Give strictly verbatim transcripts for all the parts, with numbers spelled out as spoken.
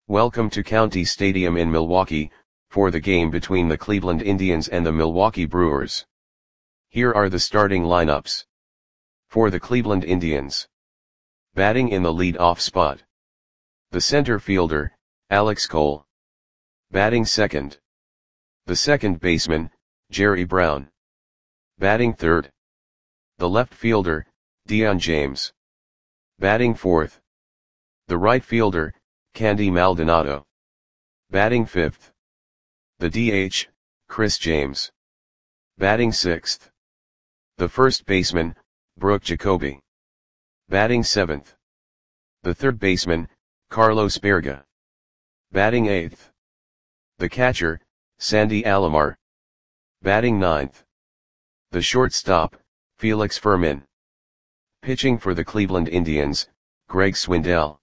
Welcome to County Stadium in Milwaukee, for the game between the Cleveland Indians and the Milwaukee Brewers. Here are the starting lineups. For the Cleveland Indians. Batting in the lead-off spot. The center fielder, Alex Cole. Batting second. The second baseman, Jerry Brown. Batting third. The left fielder, Dion James. Batting fourth. The right fielder, Candy Maldonado. Batting fifth. The D H, Chris James. Batting sixth. The first baseman, Brooke Jacoby. Batting seventh. The third baseman, Carlos Berga. Batting eighth. The catcher, Sandy Alomar. Batting ninth. The shortstop, Felix Fermin. Pitching for the Cleveland Indians, Greg Swindell.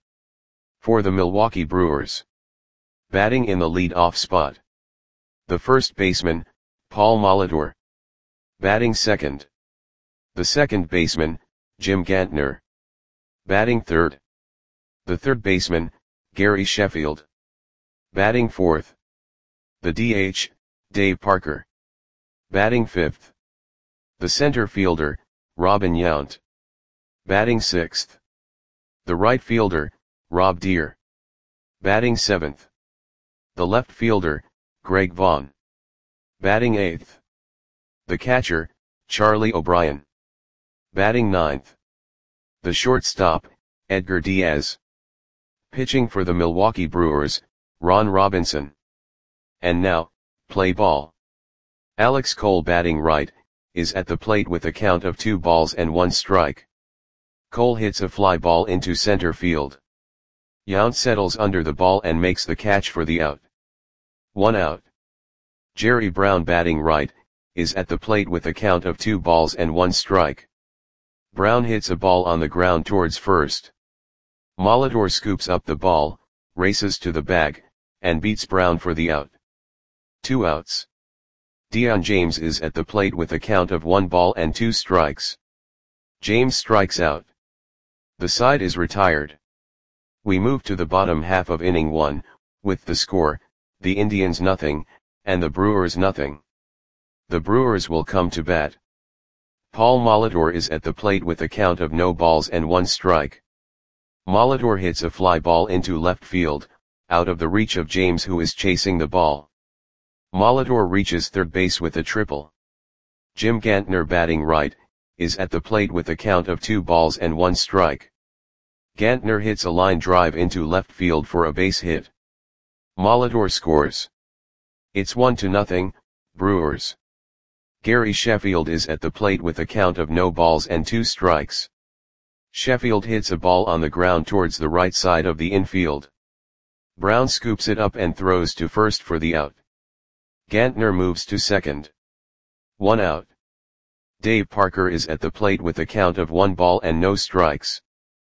For the Milwaukee Brewers. Batting in the lead-off spot. The first baseman, Paul Molitor. Batting second. The second baseman, Jim Gantner. Batting third. The third baseman, Gary Sheffield. Batting fourth. The D H, Dave Parker. Batting fifth. The center fielder, Robin Yount. Batting sixth. The right fielder, Rob Deere. Batting seventh. The left fielder, Greg Vaughn. Batting eighth. The catcher, Charlie O'Brien. Batting ninth. The shortstop, Edgar Diaz. Pitching for the Milwaukee Brewers, Ron Robinson. And now, play ball. Alex Cole, batting right, is at the plate with a count of two balls and one strike. Cole hits a fly ball into center field. Yount settles under the ball and makes the catch for the out. One out. Jerry Brown, batting right, is at the plate with a count of two balls and one strike. Brown hits a ball on the ground towards first. Molitor scoops up the ball, races to the bag, and beats Brown for the out. Two outs. Dion James is at the plate with a count of one ball and two strikes. James strikes out. The side is retired. We move to the bottom half of inning one, with the score, the Indians nothing, and the Brewers nothing. The Brewers will come to bat. Paul Molitor is at the plate with a count of no balls and one strike. Molitor hits a fly ball into left field, out of the reach of James, who is chasing the ball. Molitor reaches third base with a triple. Jim Gantner, batting right, is at the plate with a count of two balls and one strike. Gantner hits a line drive into left field for a base hit. Molitor scores. It's one to nothing, Brewers. Gary Sheffield is at the plate with a count of no balls and two strikes. Sheffield hits a ball on the ground towards the right side of the infield. Brown scoops it up and throws to first for the out. Gantner moves to second. One out. Dave Parker is at the plate with a count of one ball and no strikes.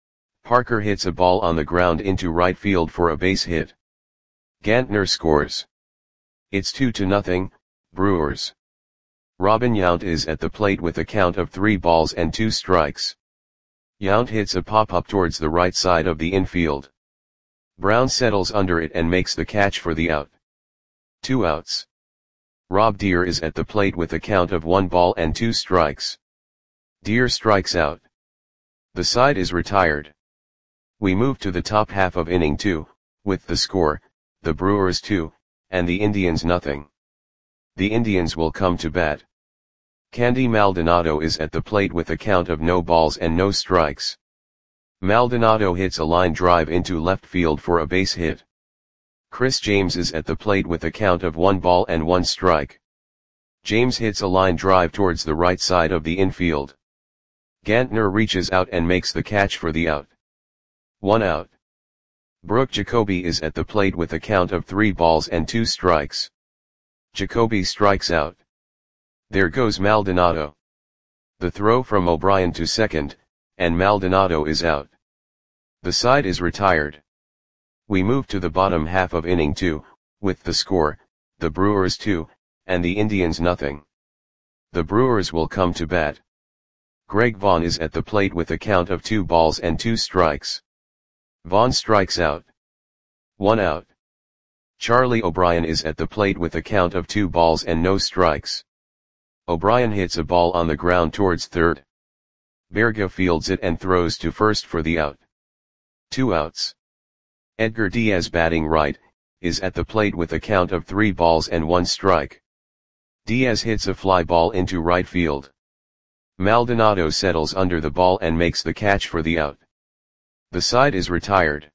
Parker hits a ball on the ground into right field for a base hit. Gantner scores. It's two to nothing, Brewers. Robin Yount is at the plate with a count of three balls and two strikes. Yount hits a pop-up towards the right side of the infield. Brown settles under it and makes the catch for the out. Two outs. Rob Deere is at the plate with a count of one ball and two strikes. Deere strikes out. The side is retired. We move to the top half of inning two, with the score, the Brewers two, and the Indians nothing. The Indians will come to bat. Candy Maldonado is at the plate with a count of no balls and no strikes. Maldonado hits a line drive into left field for a base hit. Chris James is at the plate with a count of one ball and one strike. James hits a line drive towards the right side of the infield. Gantner reaches out and makes the catch for the out. One out. Brooke Jacoby is at the plate with a count of three balls and two strikes. Jacoby strikes out. There goes Maldonado. The throw from O'Brien to second, and Maldonado is out. The side is retired. We move to the bottom half of inning two, with the score, the Brewers two, and the Indians nothing. The Brewers will come to bat. Greg Vaughn is at the plate with a count of two balls and two strikes. Vaughn strikes out. One out. Charlie O'Brien is at the plate with a count of two balls and no strikes. O'Brien hits a ball on the ground towards third. Berga fields it and throws to first for the out. Two outs. Edgar Diaz, batting right, is at the plate with a count of three balls and one strike. Diaz hits a fly ball into right field. Maldonado settles under the ball and makes the catch for the out. The side is retired.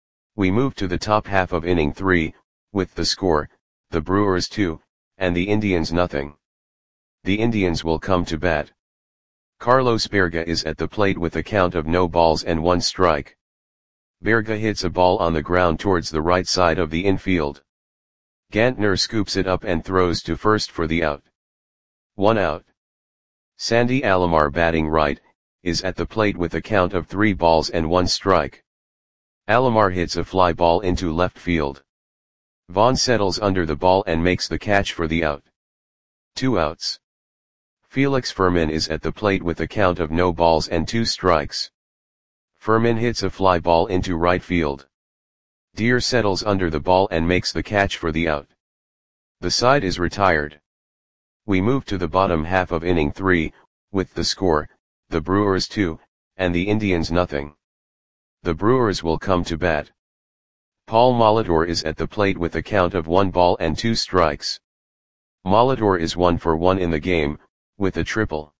We move to the top half of inning three, with the score, the Brewers two, and the Indians nothing. The Indians will come to bat. Carlos Berga is at the plate with a count of no balls and one strike. Berga hits a ball on the ground towards the right side of the infield. Gantner scoops it up and throws to first for the out. One out. Sandy Alomar, batting right, is at the plate with a count of three balls and one strike. Alomar hits a fly ball into left field. Vaughn settles under the ball and makes the catch for the out. Two outs. Felix Fermin is at the plate with a count of no balls and two strikes. Fermin hits a fly ball into right field. Deer settles under the ball and makes the catch for the out. The side is retired. We move to the bottom half of inning three, with the score, the Brewers two, and the Indians nothing. The Brewers will come to bat. Paul Molitor is at the plate with a count of one ball and two strikes. Molitor is one for one in the game, with a triple.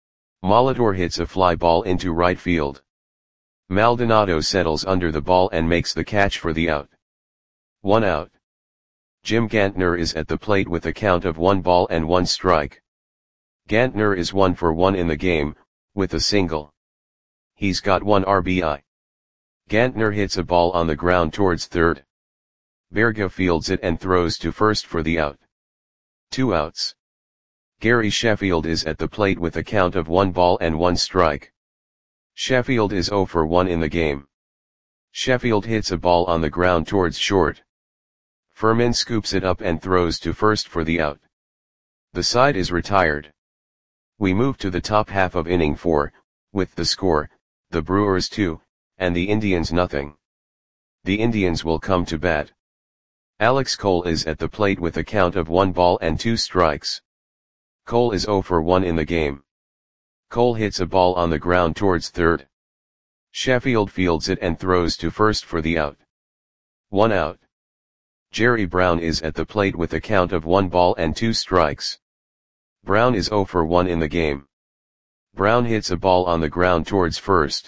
Molitor hits a fly ball into right field. Maldonado settles under the ball and makes the catch for the out. One out. Jim Gantner is at the plate with a count of one ball and one strike. Gantner is one for one in the game, with a single. He's got one R B I. Gantner hits a ball on the ground towards third. Berga fields it and throws to first for the out. Two outs. Gary Sheffield is at the plate with a count of one ball and one strike. Sheffield is zero for one in the game. Sheffield hits a ball on the ground towards short. Fermin scoops it up and throws to first for the out. The side is retired. We move to the top half of inning four, with the score, the Brewers two, and the Indians nothing. The Indians will come to bat. Alex Cole is at the plate with a count of one ball and two strikes. Cole is zero for one in the game. Cole hits a ball on the ground towards third. Sheffield fields it and throws to first for the out. One out. Jerry Brown is at the plate with a count of one ball and two strikes. Brown is zero for one in the game. Brown hits a ball on the ground towards first.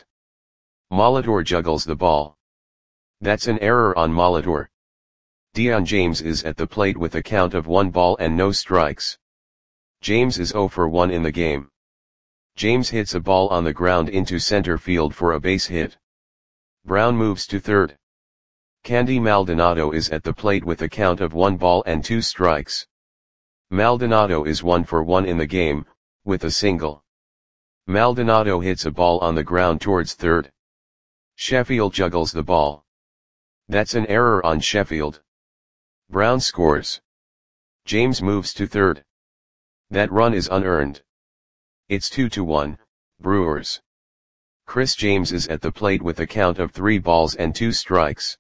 Molitor juggles the ball. That's an error on Molitor. Dion James is at the plate with a count of one ball and no strikes. James is zero for one in the game. James hits a ball on the ground into center field for a base hit. Brown moves to third. Candy Maldonado is at the plate with a count of one ball and two strikes. Maldonado is one for one in the game, with a single. Maldonado hits a ball on the ground towards third. Sheffield juggles the ball. That's an error on Sheffield. Brown scores. James moves to third. That run is unearned. It's two to one, Brewers. Chris James is at the plate with a count of three balls and two strikes.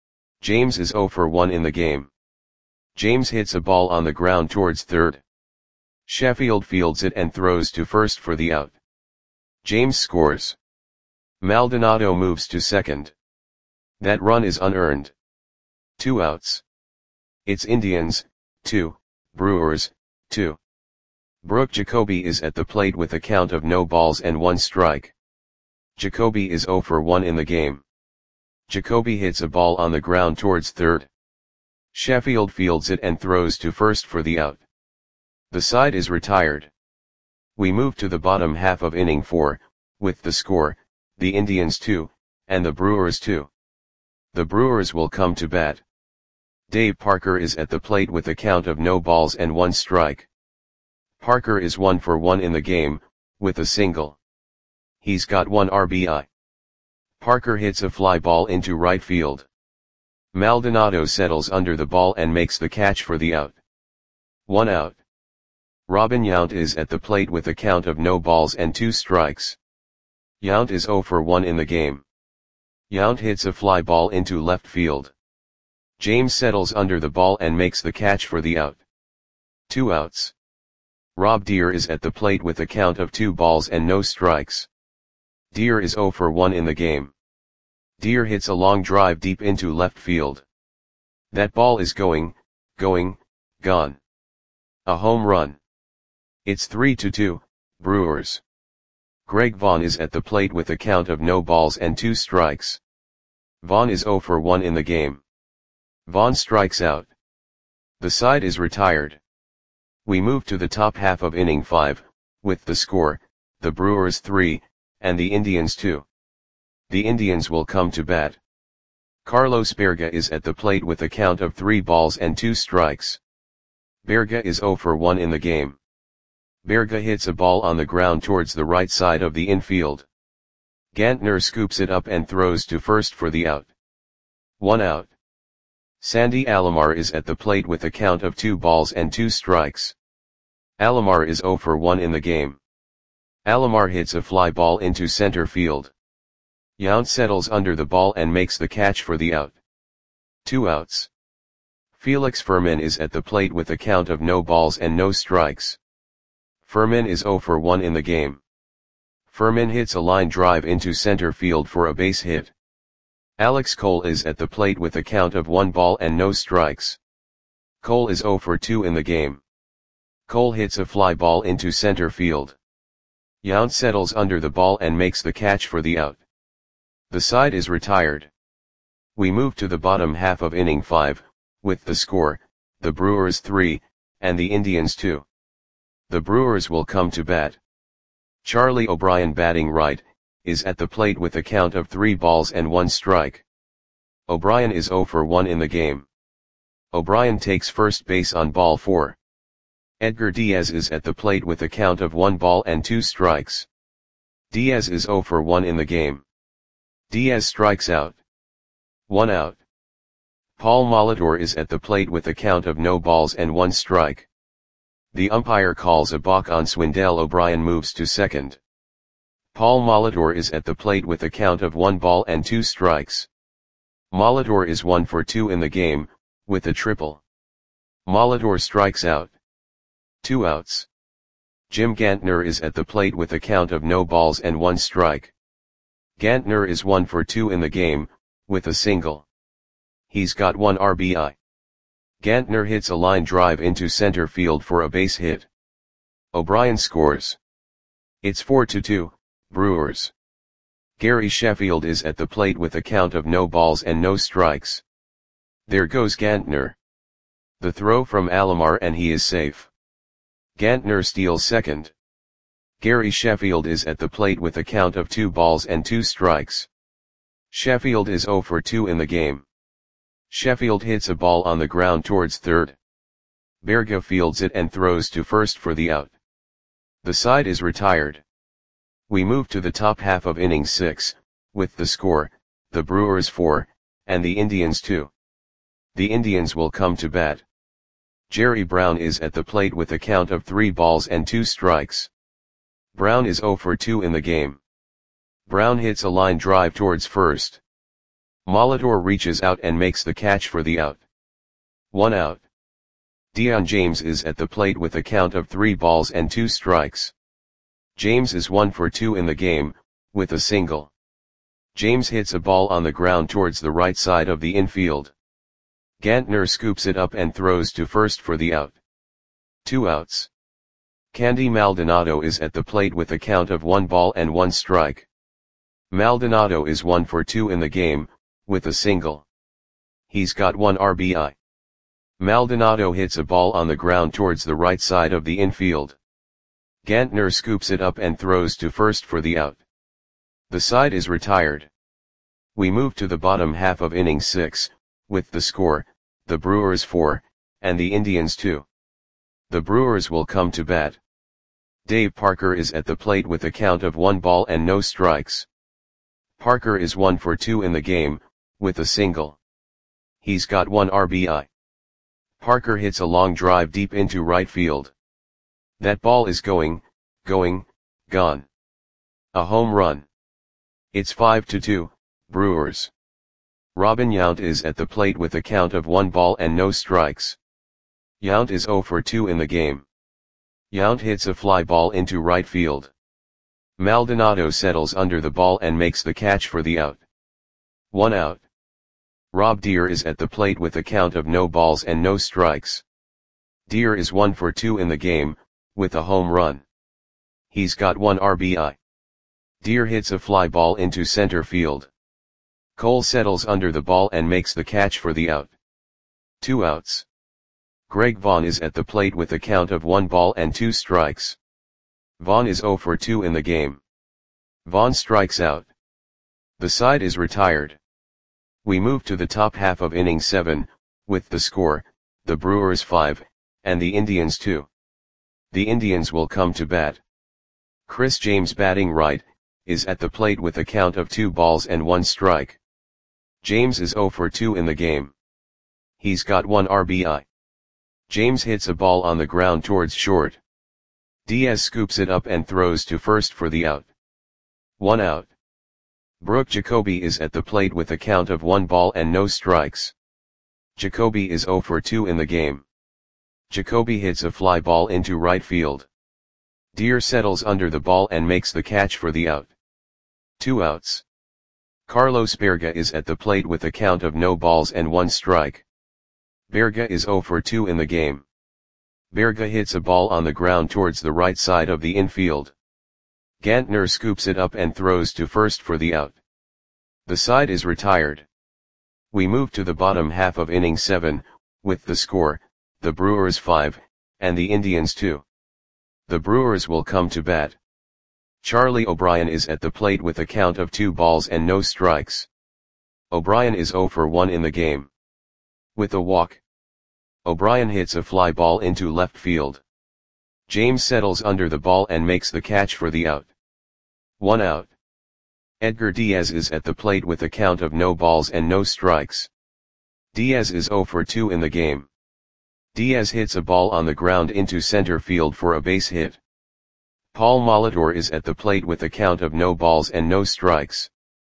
James is zero for one in the game. James hits a ball on the ground towards third. Sheffield fields it and throws to first for the out. James scores. Maldonado moves to second. That run is unearned. Two outs. It's Indians, two, Brewers, two. Brooke Jacoby is at the plate with a count of no balls and one strike. Jacoby is zero for one in the game. Jacoby hits a ball on the ground towards third. Sheffield fields it and throws to first for the out. The side is retired. We move to the bottom half of inning four, with the score, the Indians two, and the Brewers two. The Brewers will come to bat. Dave Parker is at the plate with a count of no balls and one strike. Parker is one for one in the game, with a single. He's got one R B I. Parker hits a fly ball into right field. Maldonado settles under the ball and makes the catch for the out. One out. Robin Yount is at the plate with a count of no balls and two strikes. Yount is zero for one in the game. Yount hits a fly ball into left field. James settles under the ball and makes the catch for the out. Two outs. Rob Deere is at the plate with a count of two balls and no strikes. Deere is oh for one in the game. Deere hits a long drive deep into left field. That ball is going, going, gone. A home run. It's three to two, Brewers. Greg Vaughn is at the plate with a count of no balls and two strikes. Vaughn is oh for one in the game. Vaughn strikes out. The side is retired. We move to the top half of inning five, with the score, the Brewers three, and the Indians two. The Indians will come to bat. Carlos Berga is at the plate with a count of three balls and two strikes. Berga is oh for one in the game. Berga hits a ball on the ground towards the right side of the infield. Gantner scoops it up and throws to first for the out. One out. Sandy Alomar is at the plate with a count of two balls and two strikes. Alomar is oh for one in the game. Alomar hits a fly ball into center field. Yount settles under the ball and makes the catch for the out. Two outs. Felix Fermin is at the plate with a count of no balls and no strikes. Fermin is oh for one in the game. Fermin hits a line drive into center field for a base hit. Alex Cole is at the plate with a count of one ball and no strikes. Cole is oh for two in the game. Cole hits a fly ball into center field. Yount settles under the ball and makes the catch for the out. The side is retired. We move to the bottom half of inning five, with the score, the Brewers three, and the Indians two. The Brewers will come to bat. Charlie O'Brien, batting right, is at the plate with a count of three balls and one strike. O'Brien is oh for one in the game. O'Brien takes first base on ball four. Edgar Diaz is at the plate with a count of one ball and two strikes. Diaz is oh for one in the game. Diaz strikes out. One out. Paul Molitor is at the plate with a count of no balls and one strike. The umpire calls a balk on Swindell. O'Brien moves to second. Paul Molitor is at the plate with a count of one ball and two strikes. Molitor is one for two in the game, with a triple. Molitor strikes out. Two outs. Jim Gantner is at the plate with a count of no balls and one strike. Gantner is one for two in the game, with a single. He's got one R B I. Gantner hits a line drive into center field for a base hit. O'Brien scores. It's four to two, Brewers. Gary Sheffield is at the plate with a count of no balls and no strikes. There goes Gantner. The throw from Alomar and he is safe. Gantner steals second. Gary Sheffield is at the plate with a count of two balls and two strikes. Sheffield is oh for two in the game. Sheffield hits a ball on the ground towards third. Berga fields it and throws to first for the out. The side is retired. We move to the top half of inning six, with the score, the Brewers four, and the Indians two. The Indians will come to bat. Jerry Brown is at the plate with a count of three balls and two strikes. Brown is oh for two in the game. Brown hits a line drive towards first. Molitor reaches out and makes the catch for the out. One out. Dion James is at the plate with a count of three balls and two strikes. James is one for two in the game, with a single. James hits a ball on the ground towards the right side of the infield. Gantner scoops it up and throws to first for the out. Two outs. Candy Maldonado is at the plate with a count of one ball and one strike. Maldonado is one for two in the game, with a single. He's got one R B I. Maldonado hits a ball on the ground towards the right side of the infield. Gantner scoops it up and throws to first for the out. The side is retired. We move to the bottom half of inning six, with the score, the Brewers four, and the Indians two. The Brewers will come to bat. Dave Parker is at the plate with a count of one ball and no strikes. Parker is one for two in the game, with a single. He's got one R B I. Parker hits a long drive deep into right field. That ball is going, going, gone. A home run. It's five to two, Brewers. Robin Yount is at the plate with a count of one ball and no strikes. Yount is zero for two in the game. Yount hits a fly ball into right field. Maldonado settles under the ball and makes the catch for the out. One out. Rob Deer is at the plate with a count of no balls and no strikes. Deer is one for two in the game, with a home run. He's got one R B I. Deer hits a fly ball into center field. Cole settles under the ball and makes the catch for the out. Two outs. Greg Vaughn is at the plate with a count of one ball and two strikes. Vaughn is zero for two in the game. Vaughn strikes out. The side is retired. We move to the top half of inning seven, with the score, the Brewers five, and the Indians two. The Indians will come to bat. Chris James, batting right, is at the plate with a count of two balls and one strike. James is zero for two in the game. He's got one R B I. James hits a ball on the ground towards short. Diaz scoops it up and throws to first for the out. One out. Brooke Jacoby is at the plate with a count of one ball and no strikes. Jacoby is zero for two in the game. Jacoby hits a fly ball into right field. Deer settles under the ball and makes the catch for the out. Two outs. Carlos Berga is at the plate with a count of no balls and one strike. Berga is zero for two in the game. Berga hits a ball on the ground towards the right side of the infield. Gantner scoops it up and throws to first for the out. The side is retired. We move to the bottom half of inning seven, with the score, the Brewers five, and the Indians two. The Brewers will come to bat. Charlie O'Brien is at the plate with a count of two balls and no strikes. O'Brien is zero for one in the game. With a walk, O'Brien hits a fly ball into left field. James settles under the ball and makes the catch for the out. One out. Edgar Diaz is at the plate with a count of no balls and no strikes. Diaz is zero for two in the game. Diaz hits a ball on the ground into center field for a base hit. Paul Molitor is at the plate with a count of no balls and no strikes.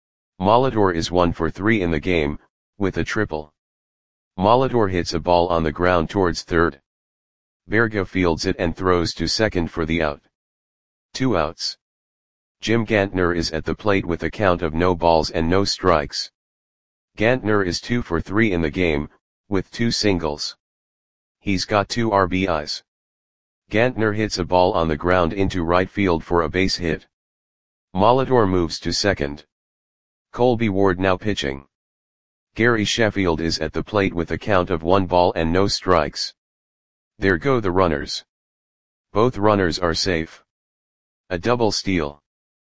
Molitor is one for three in the game, with a triple. Molitor hits a ball on the ground towards third. Berga fields it and throws to second for the out. Two outs. Jim Gantner is at the plate with a count of no balls and no strikes. Gantner is two for three in the game, with two singles. He's got two R B Is. Gantner hits a ball on the ground into right field for a base hit. Molitor moves to second. Colby Ward now pitching. Gary Sheffield is at the plate with a count of one ball and no strikes. There go the runners. Both runners are safe. A double steal.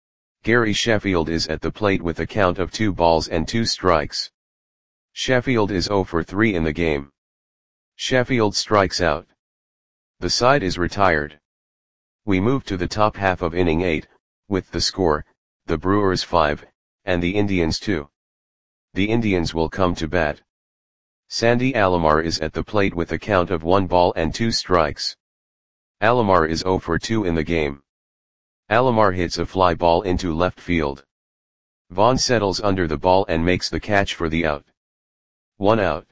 Gary Sheffield is at the plate with a count of two balls and two strikes. Sheffield is zero for three in the game. Sheffield strikes out. The side is retired. We move to the top half of inning eight, with the score, the Brewers five, and the Indians two. The Indians will come to bat. Sandy Alomar is at the plate with a count of one ball and two strikes. Alomar is zero for two in the game. Alomar hits a fly ball into left field. Vaughn settles under the ball and makes the catch for the out. One out.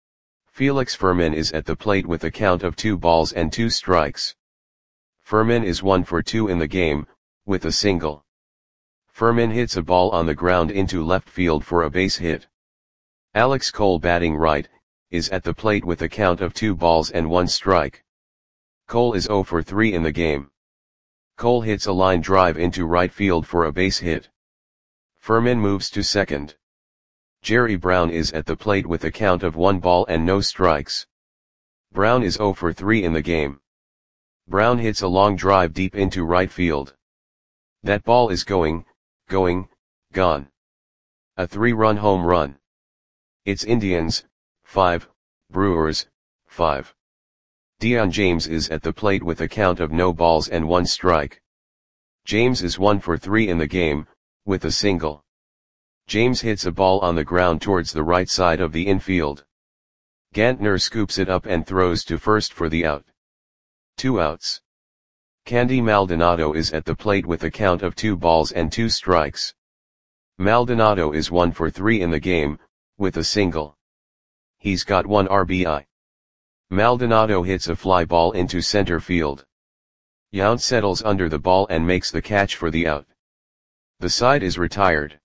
Felix Fermin is at the plate with a count of two balls and two strikes. Fermin is one for two in the game, with a single. Fermin hits a ball on the ground into left field for a base hit. Alex Cole, batting right, is at the plate with a count of two balls and one strike. Cole is zero for three in the game. Cole hits a line drive into right field for a base hit. Fermin moves to second. Jerry Brown is at the plate with a count of one ball and no strikes. Brown is zero for three in the game. Brown hits a long drive deep into right field. That ball is going, going, gone. A three-run home run. It's Indians, five, Brewers, five. Dion James is at the plate with a count of no balls and one strike. James is one for three in the game, with a single. James hits a ball on the ground towards the right side of the infield. Gantner scoops it up and throws to first for the out. Two outs. Candy Maldonado is at the plate with a count of two balls and two strikes. Maldonado is one for three in the game, with a single. He's got one R B I. Maldonado hits a fly ball into center field. Yount settles under the ball and makes the catch for the out. The side is retired.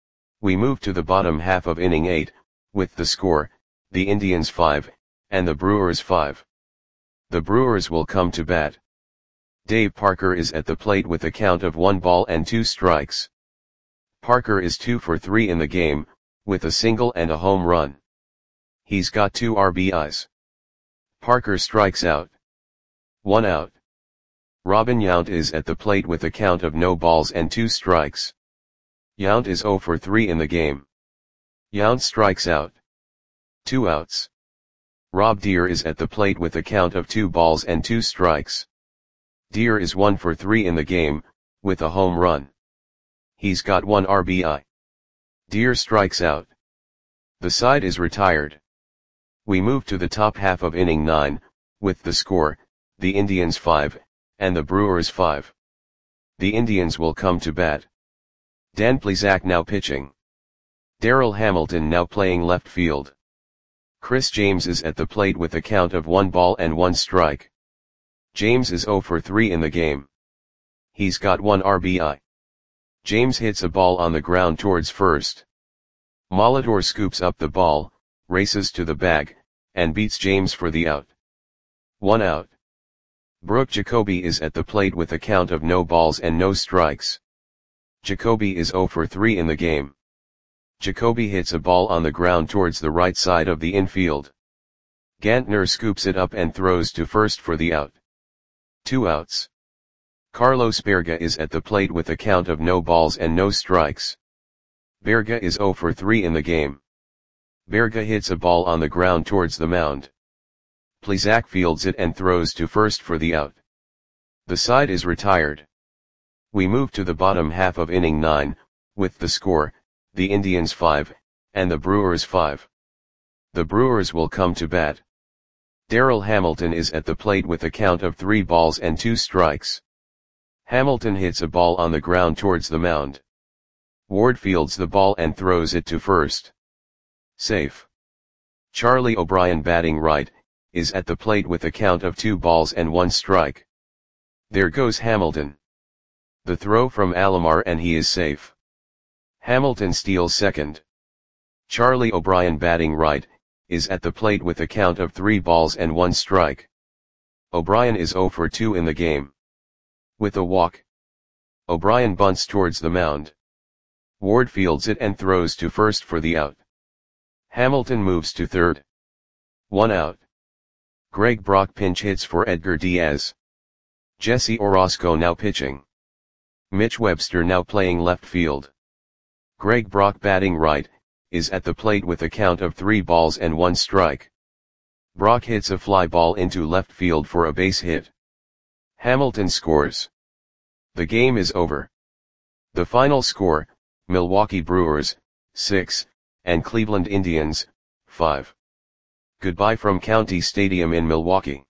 We move to the bottom half of inning eight, with the score, the Indians five, and the Brewers five. The Brewers will come to bat. Dave Parker is at the plate with a count of one ball and two strikes. Parker is two for three in the game, with a single and a home run. He's got two R B Is. Parker strikes out. One out. Robin Yount is at the plate with a count of no balls and two strikes. Yount is zero for three in the game. Yount strikes out. Two outs. Rob Deer is at the plate with a count of two balls and two strikes. Deer is one for three in the game, with a home run. He's got one R B I. Deer strikes out. The side is retired. We move to the top half of inning nine, with the score, the Indians five, and the Brewers five. The Indians will come to bat. Dan Plesac now pitching. Darryl Hamilton now playing left field. Chris James is at the plate with a count of one ball and one strike. James is zero for three in the game. He's got one R B I. James hits a ball on the ground towards first. Molitor scoops up the ball, races to the bag, and beats James for the out. One out. Brooke Jacoby is at the plate with a count of no balls and no strikes. Jacoby is zero for three in the game. Jacoby hits a ball on the ground towards the right side of the infield. Gantner scoops it up and throws to first for the out. Two outs. Carlos Berga is at the plate with a count of no balls and no strikes. Berga is zero for three in the game. Berga hits a ball on the ground towards the mound. Plesac fields it and throws to first for the out. The side is retired. We move to the bottom half of inning nine, with the score, the Indians five, and the Brewers five. The Brewers will come to bat. Darryl Hamilton is at the plate with a count of three balls and two strikes. Hamilton hits a ball on the ground towards the mound. Ward fields the ball and throws it to first. Safe. Charlie O'Brien, batting right, is at the plate with a count of two balls and one strike. There goes Hamilton. The throw from Alomar and he is safe. Hamilton steals second. Charlie O'Brien, batting right, is at the plate with a count of three balls and one strike. O'Brien is zero for two in the game. With a walk. O'Brien bunts towards the mound. Ward fields it and throws to first for the out. Hamilton moves to third. One out. Greg Brock pinch hits for Edgar Diaz. Jesse Orozco now pitching. Mitch Webster now playing left field. Greg Brock, batting right, is at the plate with a count of three balls and one strike. Brock hits a fly ball into left field for a base hit. Hamilton scores. The game is over. The final score, Milwaukee Brewers, six, and Cleveland Indians, five. Goodbye from County Stadium in Milwaukee.